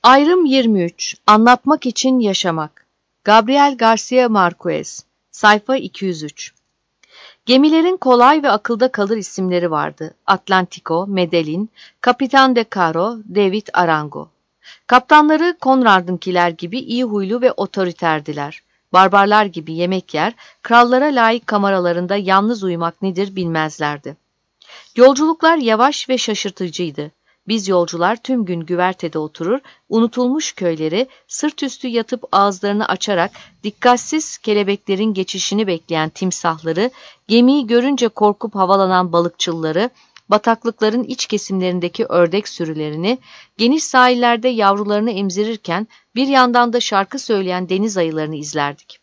Ayrım 23. Anlatmak için yaşamak. Gabriel Garcia Marquez. Sayfa 203. Gemilerin kolay ve akılda kalır isimleri vardı. Atlantico, Medellin, Kapitan de Caro, David Arango. Kaptanları Conrad'ınkiler gibi iyi huylu ve otoriterdiler. Barbarlar gibi yemek yer, krallara layık kameralarında yalnız uyumak nedir bilmezlerdi. Yolculuklar yavaş ve şaşırtıcıydı. Biz yolcular tüm gün güvertede oturur, unutulmuş köyleri sırt üstü yatıp ağızlarını açarak dikkatsiz kelebeklerin geçişini bekleyen timsahları, gemiyi görünce korkup havalanan balıkçılları, bataklıkların iç kesimlerindeki ördek sürülerini, geniş sahillerde yavrularını emzirirken bir yandan da şarkı söyleyen deniz ayılarını izlerdik.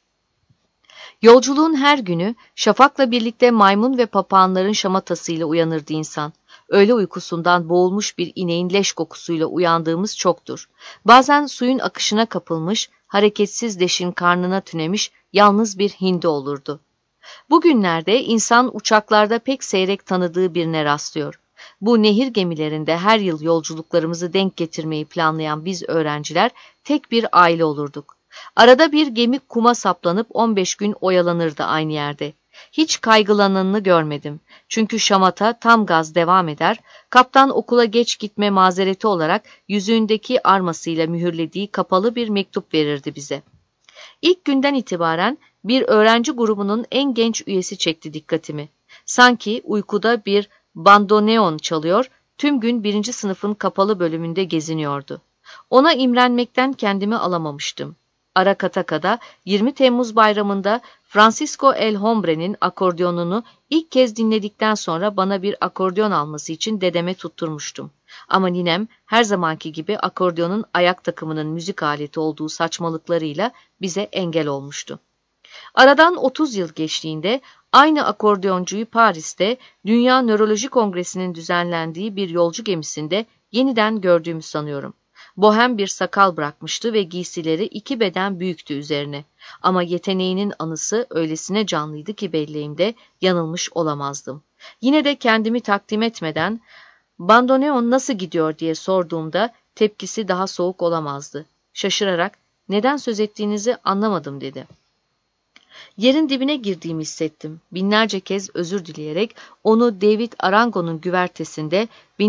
Yolculuğun her günü şafakla birlikte maymun ve papağanların şamatasıyla uyanırdı insan. Öğle uykusundan boğulmuş bir ineğin leş kokusuyla uyandığımız çoktur. Bazen suyun akışına kapılmış, hareketsiz deşin karnına tünemiş yalnız bir hindi olurdu. Bugünlerde insan uçaklarda pek seyrek tanıdığı birine rastlıyor. Bu nehir gemilerinde her yıl yolculuklarımızı denk getirmeyi planlayan biz öğrenciler tek bir aile olurduk. Arada bir gemi kuma saplanıp 15 gün oyalanırdı aynı yerde. Hiç kaygılananını görmedim. Çünkü şamata tam gaz devam eder, kaptan okula geç gitme mazereti olarak yüzüğündeki armasıyla mühürlediği kapalı bir mektup verirdi bize. İlk günden itibaren bir öğrenci grubunun en genç üyesi çekti dikkatimi. Sanki uykuda bir bandoneon çalıyor, tüm gün 1. sınıfın kapalı bölümünde geziniyordu. Ona imrenmekten kendimi alamamıştım. Arakataka'da 20 Temmuz bayramında Francisco El Hombre'nin akordeonunu ilk kez dinledikten sonra bana bir akordeon alması için dedeme tutturmuştum. Ama ninem her zamanki gibi akordeonun ayak takımının müzik aleti olduğu saçmalıklarıyla bize engel olmuştu. Aradan 30 yıl geçtiğinde aynı akordeoncuyu Paris'te Dünya Nöroloji Kongresi'nin düzenlendiği bir yolcu gemisinde yeniden gördüğümü sanıyorum. Bohem bir sakal bırakmıştı ve giysileri 2 beden büyüktü üzerine. Ama yeteneğinin anısı öylesine canlıydı ki belleğimde yanılmış olamazdım. Yine de kendimi takdim etmeden "Bandoneon nasıl gidiyor?" diye sorduğumda tepkisi daha soğuk olamazdı. Şaşırarak "Neden söz ettiğinizi anlamadım." dedi. Yerin dibine girdiğimi hissettim. Binlerce kez özür dileyerek onu David Arango'nun güvertesinde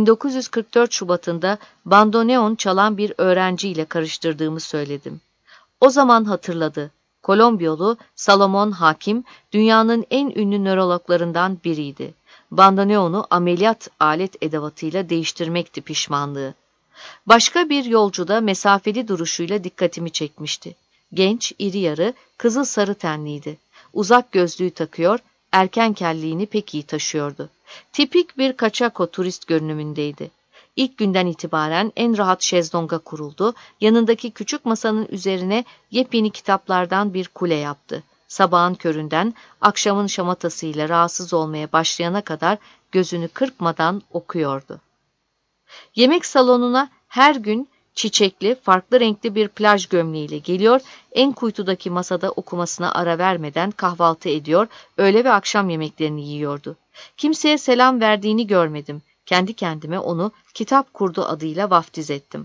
1944 Şubat'ında bandoneon çalan bir öğrenciyle karıştırdığımı söyledim. O zaman hatırladı. Kolombiyolu Salomon Hakim dünyanın en ünlü nörologlarından biriydi. Bandoneonu ameliyat alet edevatıyla değiştirmekti pişmanlığı. Başka bir yolcu da mesafeli duruşuyla dikkatimi çekmişti. Genç, iri yarı, kızıl sarı tenliydi. Uzak gözlüğü takıyor, erken kelliğini pek iyi taşıyordu. Tipik bir kaçako turist görünümündeydi. İlk günden itibaren en rahat şezlonga kuruldu, yanındaki küçük masanın üzerine yepyeni kitaplardan bir kule yaptı. Sabahın köründen akşamın şamatasıyla rahatsız olmaya başlayana kadar gözünü kırpmadan okuyordu. Yemek salonuna her gün çiçekli, farklı renkli bir plaj gömleğiyle geliyor, en kuytudaki masada okumasına ara vermeden kahvaltı ediyor, öğle ve akşam yemeklerini yiyordu. Kimseye selam verdiğini görmedim. Kendi kendime onu kitap kurdu adıyla vaftiz ettim.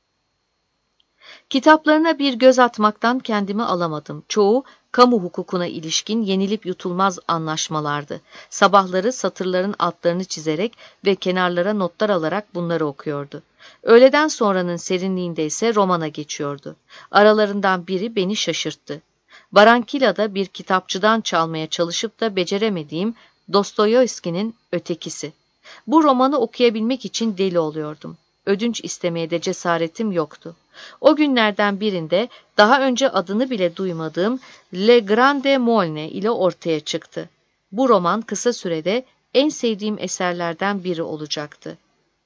Kitaplarına bir göz atmaktan kendimi alamadım. Çoğu kamu hukukuna ilişkin yenilip yutulmaz anlaşmalardı. Sabahları satırların altlarını çizerek ve kenarlara notlar alarak bunları okuyordu. Öğleden sonranın serinliğinde ise romana geçiyordu. Aralarından biri beni şaşırttı. Barankila'da bir kitapçıdan çalmaya çalışıp da beceremediğim Dostoyevski'nin Ötekisi. Bu romanı okuyabilmek için deli oluyordum. Ödünç istemeye de cesaretim yoktu. O günlerden birinde daha önce adını bile duymadığım Le Grande Molne ile ortaya çıktı. Bu roman kısa sürede en sevdiğim eserlerden biri olacaktı.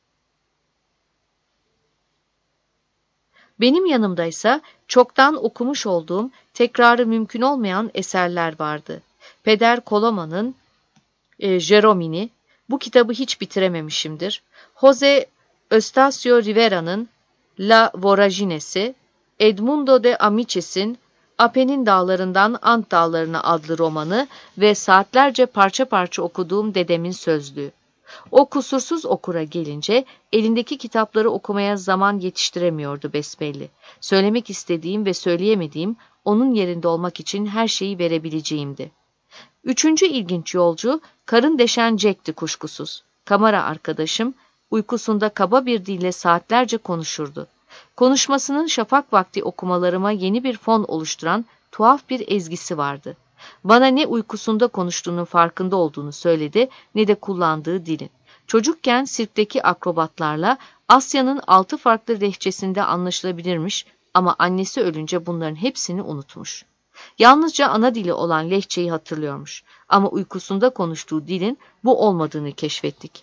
Benim yanımdaysa çoktan okumuş olduğum, tekrarı mümkün olmayan eserler vardı. Peder Coloma'nın Jeromini, bu kitabı hiç bitirememişimdir. Jose Eustacio Rivera'nın La Voragine'si, Edmundo de Amicis'in Apennin Dağlarından Ant Dağlarına adlı romanı ve saatlerce parça parça okuduğum dedemin sözlüğü. O kusursuz okura gelince elindeki kitapları okumaya zaman yetiştiremiyordu besbelli. Söylemek istediğim ve söyleyemediğim, onun yerinde olmak için her şeyi verebileceğimdi. Üçüncü ilginç yolcu, karın deşen Jack'ti kuşkusuz. Kamera arkadaşım, uykusunda kaba bir dille saatlerce konuşurdu. Konuşmasının şafak vakti okumalarıma yeni bir fon oluşturan tuhaf bir ezgisi vardı. Bana ne uykusunda konuştuğunun farkında olduğunu söyledi, ne de kullandığı dilin. Çocukken sirkteki akrobatlarla Asya'nın 6 farklı lehçesinde anlaşılabilirmiş ama annesi ölünce bunların hepsini unutmuş. Yalnızca ana dili olan lehçeyi hatırlıyormuş ama uykusunda konuştuğu dilin bu olmadığını keşfettik.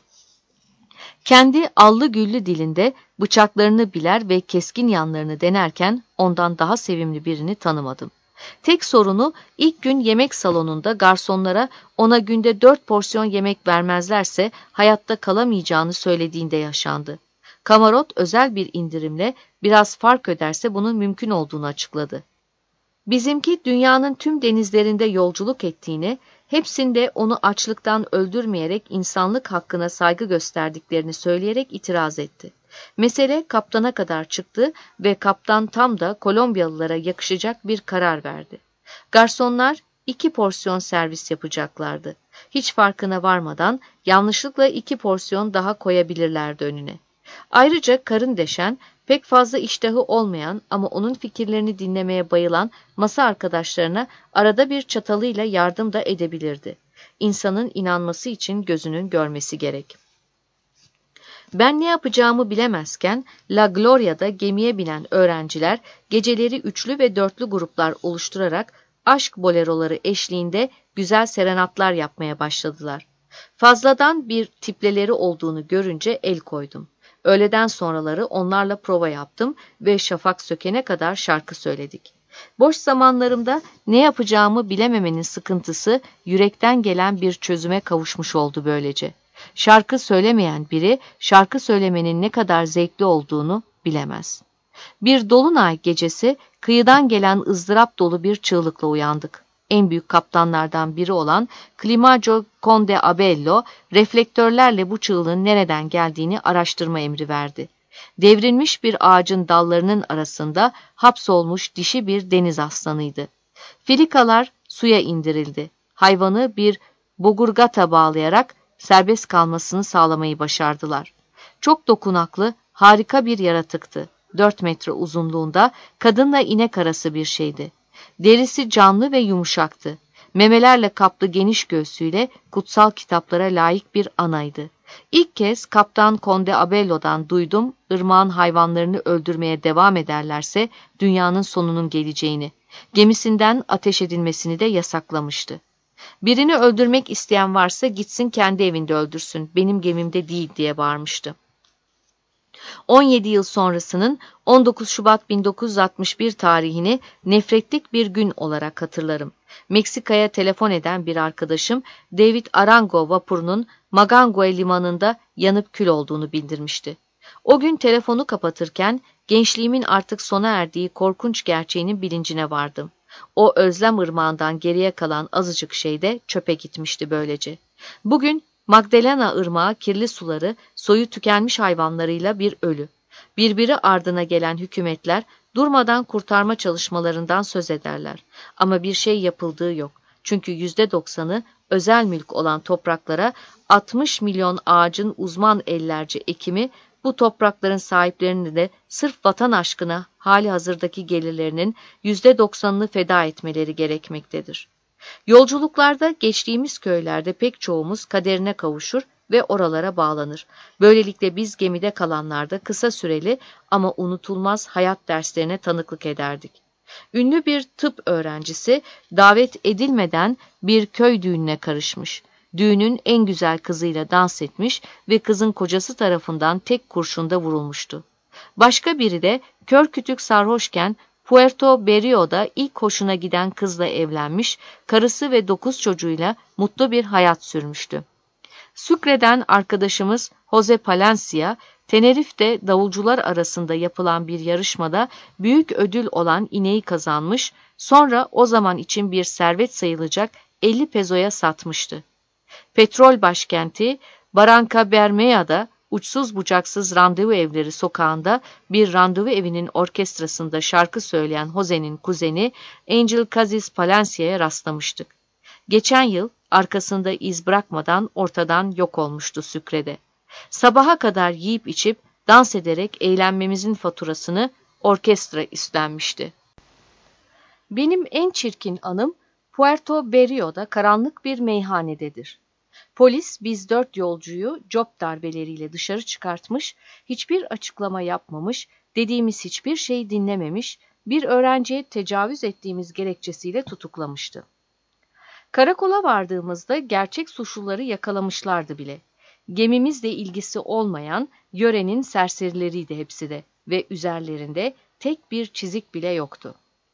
Kendi allı güllü dilinde bıçaklarını biler ve keskin yanlarını denerken ondan daha sevimli birini tanımadım. Tek sorunu ilk gün yemek salonunda garsonlara ona günde 4 porsiyon yemek vermezlerse hayatta kalamayacağını söylediğinde yaşandı. Kamarot özel bir indirimle biraz fark öderse bunun mümkün olduğunu açıkladı. Bizimki dünyanın tüm denizlerinde yolculuk ettiğini, hepsinde onu açlıktan öldürmeyerek insanlık hakkına saygı gösterdiklerini söyleyerek itiraz etti. Mesele kaptana kadar çıktı ve kaptan tam da Kolombiyalılara yakışacak bir karar verdi. Garsonlar 2 porsiyon servis yapacaklardı. Hiç farkına varmadan yanlışlıkla 2 porsiyon daha koyabilirlerdi önüne. Ayrıca karın deşen, pek fazla iştahı olmayan ama onun fikirlerini dinlemeye bayılan masa arkadaşlarına arada bir çatalıyla yardım da edebilirdi. İnsanın inanması için gözünün görmesi gerek. Ben ne yapacağımı bilemezken La Gloria'da gemiye binen öğrenciler geceleri üçlü ve dörtlü gruplar oluşturarak aşk boleroları eşliğinde güzel serenatlar yapmaya başladılar. Fazladan bir tipleleri olduğunu görünce el koydum. Öğleden sonraları onlarla prova yaptım ve şafak sökene kadar şarkı söyledik. Boş zamanlarımda ne yapacağımı bilememenin sıkıntısı yürekten gelen bir çözüme kavuşmuş oldu böylece. Şarkı söylemeyen biri şarkı söylemenin ne kadar zevkli olduğunu bilemez. Bir dolunay gecesi kıyıdan gelen ızdırap dolu bir çığlıkla uyandık. En büyük kaptanlardan biri olan Climaco Conde Abello, reflektörlerle bu çığlığın nereden geldiğini araştırma emri verdi. Devrilmiş bir ağacın dallarının arasında hapsolmuş dişi bir deniz aslanıydı. Filikalar suya indirildi. Hayvanı bir bogurgata bağlayarak serbest kalmasını sağlamayı başardılar. Çok dokunaklı, harika bir yaratıktı. 4 metre uzunluğunda, kadınla inek arası bir şeydi. Derisi canlı ve yumuşaktı. Memelerle kaplı geniş göğsüyle kutsal kitaplara layık bir anaydı. İlk kez Kaptan Conde Abello'dan duydum, ırmağın hayvanlarını öldürmeye devam ederlerse dünyanın sonunun geleceğini, gemisinden ateş edilmesini de yasaklamıştı. Birini öldürmek isteyen varsa gitsin kendi evinde öldürsün, benim gemimde değil diye bağırmıştı. 17 yıl sonrasının 19 Şubat 1961 tarihini nefretlik bir gün olarak hatırlarım. Meksika'ya telefon eden bir arkadaşım David Arango vapurunun Magangue limanında yanıp kül olduğunu bildirmişti. O gün telefonu kapatırken gençliğimin artık sona erdiği korkunç gerçeğinin bilincine vardım. O özlem ırmağından geriye kalan azıcık şey de çöpe gitmişti böylece. Bugün Magdalena ırmağı kirli suları, soyu tükenmiş hayvanlarıyla bir ölü. Birbiri ardına gelen hükümetler durmadan kurtarma çalışmalarından söz ederler. Ama bir şey yapıldığı yok. Çünkü %90'ı özel mülk olan topraklara 60 milyon ağacın uzman ellerce ekimi, bu toprakların sahiplerini de sırf vatan aşkına hali hazırdaki gelirlerinin %90'ını feda etmeleri gerekmektedir. Yolculuklarda geçtiğimiz köylerde pek çoğumuz kaderine kavuşur ve oralara bağlanır. Böylelikle biz gemide kalanlar da kısa süreli ama unutulmaz hayat derslerine tanıklık ederdik. Ünlü bir tıp öğrencisi davet edilmeden bir köy düğününe karışmış. Düğünün en güzel kızıyla dans etmiş ve kızın kocası tarafından tek kurşunda vurulmuştu. Başka biri de kör kütük sarhoşken Puerto Berrio'da ilk hoşuna giden kızla evlenmiş, karısı ve 9 çocuğuyla mutlu bir hayat sürmüştü. Sucre'den arkadaşımız Jose Palencia, Tenerife'de davulcular arasında yapılan bir yarışmada büyük ödül olan ineği kazanmış, sonra o zaman için bir servet sayılacak 50 pezoya satmıştı. Petrol başkenti Barranca Bermeya'da uçsuz bucaksız randevu evleri sokağında bir randevu evinin orkestrasında şarkı söyleyen Jose'nin kuzeni Angel Kazis Palencia'ya rastlamıştık. Geçen yıl arkasında iz bırakmadan ortadan yok olmuştu Sucre'de. Sabaha kadar yiyip içip dans ederek eğlenmemizin faturasını orkestra üstlenmişti. Benim en çirkin anım Puerto Berrio'da karanlık bir meyhanededir. Polis biz 4 yolcuyu cop darbeleriyle dışarı çıkartmış, hiçbir açıklama yapmamış, dediğimiz hiçbir şeyi dinlememiş, bir öğrenciye tecavüz ettiğimiz gerekçesiyle tutuklamıştı. Karakola vardığımızda gerçek suçluları yakalamışlardı bile. Gemimizle ilgisi olmayan yörenin serserileriydi hepsi de ve üzerlerinde tek bir çizik bile yoktu.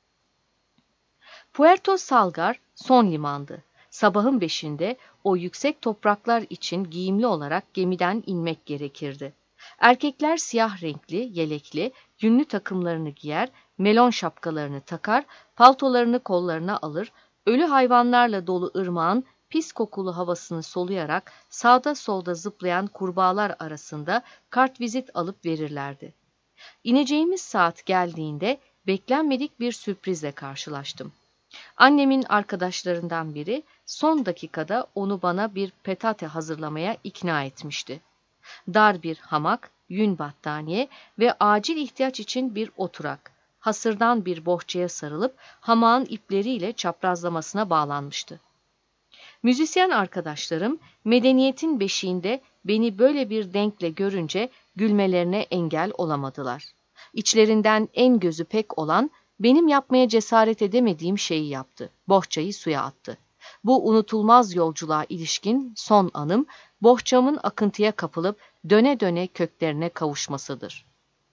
Puerto Salgar son limandı. Sabahın 5'inde o yüksek topraklar için giyimli olarak gemiden inmek gerekirdi. Erkekler siyah renkli, yelekli, yünlü takımlarını giyer, melon şapkalarını takar, paltolarını kollarına alır, ölü hayvanlarla dolu ırmağın pis kokulu havasını soluyarak sağda solda zıplayan kurbağalar arasında kartvizit alıp verirlerdi. İneceğimiz saat geldiğinde beklenmedik bir sürprizle karşılaştım. Annemin arkadaşlarından biri son dakikada onu bana bir petate hazırlamaya ikna etmişti. Dar bir hamak, yün battaniye ve acil ihtiyaç için bir oturak, hasırdan bir bohçaya sarılıp hamağın ipleriyle çaprazlamasına bağlanmıştı. Müzisyen arkadaşlarım medeniyetin beşiğinde beni böyle bir denkle görünce gülmelerine engel olamadılar. İçlerinden en gözü pek olan benim yapmaya cesaret edemediğim şeyi yaptı. Bohçayı suya attı. Bu unutulmaz yolculuğa ilişkin son anım, bohçamın akıntıya kapılıp döne döne köklerine kavuşmasıdır.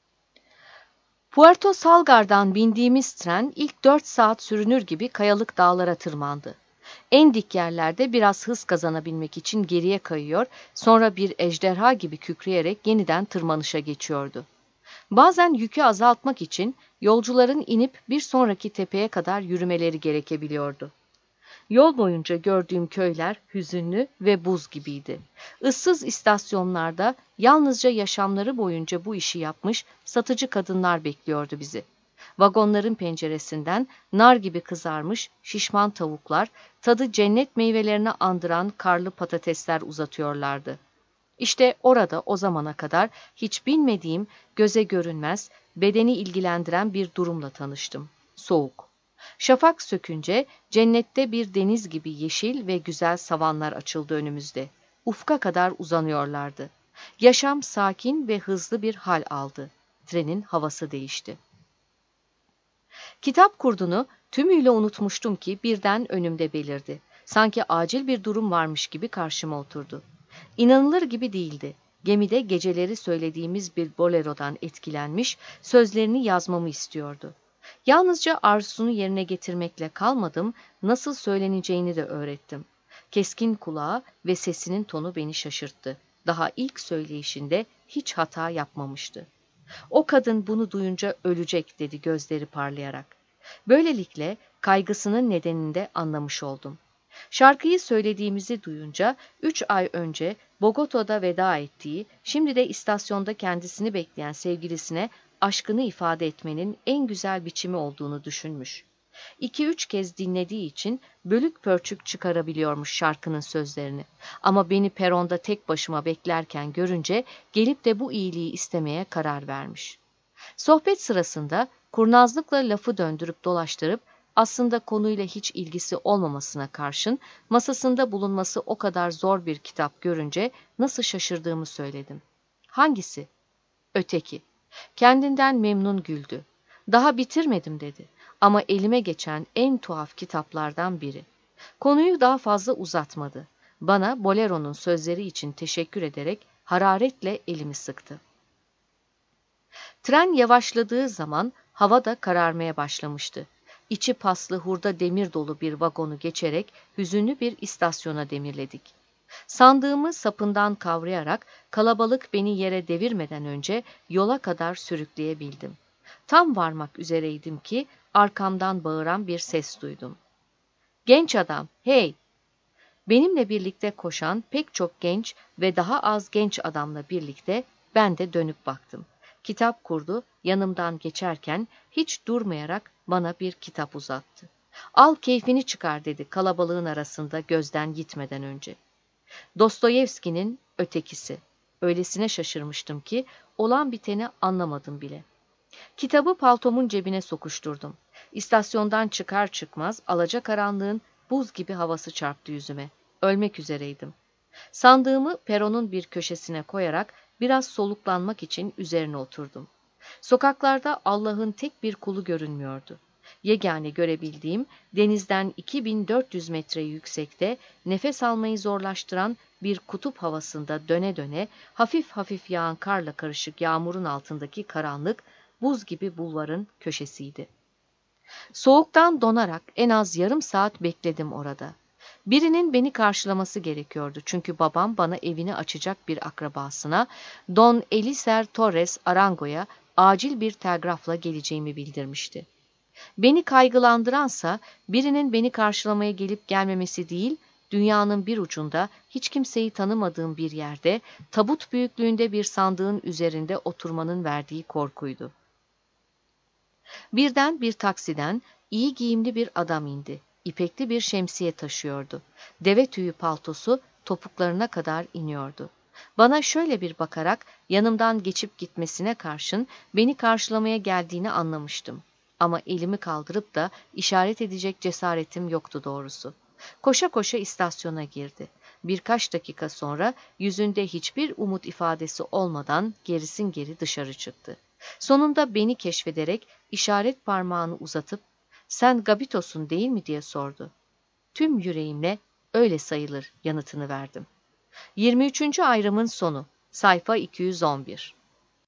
Puerto Salgar'dan bindiğimiz tren ilk 4 saat sürünür gibi kayalık dağlara tırmandı. En dik yerlerde biraz hız kazanabilmek için geriye kayıyor, sonra bir ejderha gibi kükreyerek yeniden tırmanışa geçiyordu. Bazen yükü azaltmak için yolcuların inip bir sonraki tepeye kadar yürümeleri gerekebiliyordu. Yol boyunca gördüğüm köyler hüzünlü ve buz gibiydi. Issız istasyonlarda yalnızca yaşamları boyunca bu işi yapmış satıcı kadınlar bekliyordu bizi. Vagonların penceresinden nar gibi kızarmış şişman tavuklar, tadı cennet meyvelerini andıran karlı patatesler uzatıyorlardı. İşte orada o zamana kadar hiç bilmediğim, göze görünmez, bedeni ilgilendiren bir durumla tanıştım. Soğuk. Şafak sökünce cennette bir deniz gibi yeşil ve güzel savanlar açıldı önümüzde. Ufka kadar uzanıyorlardı. Yaşam sakin ve hızlı bir hal aldı. Trenin havası değişti. Kitap kurdunu tümüyle unutmuştum ki birden önümde belirdi. Sanki acil bir durum varmış gibi karşıma oturdu. İnanılır gibi değildi. Gemide geceleri söylediğimiz bir bolerodan etkilenmiş, sözlerini yazmamı istiyordu. Yalnızca arzusunu yerine getirmekle kalmadım, nasıl söyleneceğini de öğrettim. Keskin kulağı ve sesinin tonu beni şaşırttı. Daha ilk söyleyişinde hiç hata yapmamıştı. O kadın bunu duyunca ölecek dedi gözleri parlayarak. Böylelikle kaygısının nedenini de anlamış oldum. Şarkıyı söylediğimizi duyunca 3 ay önce Bogota'da veda ettiği, şimdi de istasyonda kendisini bekleyen sevgilisine aşkını ifade etmenin en güzel biçimi olduğunu düşünmüş. 2-3 kez dinlediği için bölük pörçük çıkarabiliyormuş şarkının sözlerini. Ama beni peronda tek başıma beklerken görünce gelip de bu iyiliği istemeye karar vermiş. Sohbet sırasında kurnazlıkla lafı döndürüp dolaştırıp aslında konuyla hiç ilgisi olmamasına karşın masasında bulunması o kadar zor bir kitap görünce nasıl şaşırdığımı söyledim. Hangisi? Öteki. Kendinden memnun güldü. Daha bitirmedim dedi. Ama elime geçen en tuhaf kitaplardan biri. Konuyu daha fazla uzatmadı. Bana Bolero'nun sözleri için teşekkür ederek hararetle elimi sıktı. Tren yavaşladığı zaman hava da kararmaya başlamıştı. İçi paslı hurda demir dolu bir vagonu geçerek hüzünlü bir istasyona demirledik. Sandığımı sapından kavrayarak kalabalık beni yere devirmeden önce yola kadar sürükleyebildim. Tam varmak üzereydim ki arkamdan bağıran bir ses duydum. Genç adam, hey! Benimle birlikte koşan pek çok genç ve daha az genç adamla birlikte ben de dönüp baktım. Kitap kurdu, yanımdan geçerken hiç durmayarak bana bir kitap uzattı. Al keyfini çıkar dedi kalabalığın arasında gözden gitmeden önce. Dostoyevski'nin Ötekisi. Öylesine şaşırmıştım ki olan biteni anlamadım bile. Kitabı paltomun cebine sokuşturdum. İstasyondan çıkar çıkmaz alacakaranlığın buz gibi havası çarptı yüzüme. Ölmek üzereydim. Sandığımı peronun bir köşesine koyarak biraz soluklanmak için üzerine oturdum. Sokaklarda Allah'ın tek bir kulu görünmüyordu. Yegane görebildiğim denizden 2400 metre yüksekte nefes almayı zorlaştıran bir kutup havasında döne döne hafif hafif yağan karla karışık yağmurun altındaki karanlık buz gibi bulvarın köşesiydi. Soğuktan donarak en az yarım saat bekledim orada. Birinin beni karşılaması gerekiyordu çünkü babam bana evini açacak bir akrabasına, Don Eliser Torres Arango'ya acil bir telgrafla geleceğimi bildirmişti. Beni kaygılandıransa birinin beni karşılamaya gelip gelmemesi değil, dünyanın bir ucunda hiç kimseyi tanımadığım bir yerde, tabut büyüklüğünde bir sandığın üzerinde oturmanın verdiği korkuydu. Birden bir taksiden iyi giyimli bir adam indi. İpekli bir şemsiye taşıyordu. Deve tüyü paltosu topuklarına kadar iniyordu. Bana şöyle bir bakarak yanımdan geçip gitmesine karşın beni karşılamaya geldiğini anlamıştım. Ama elimi kaldırıp da işaret edecek cesaretim yoktu doğrusu. Koşa koşa istasyona girdi. Birkaç dakika sonra yüzünde hiçbir umut ifadesi olmadan gerisin geri dışarı çıktı. Sonunda beni keşfederek işaret parmağını uzatıp "Sen Gabitos'un değil mi?" diye sordu. Tüm yüreğimle "Öyle sayılır" yanıtını verdim. 23. ayrımın sonu. Sayfa 211.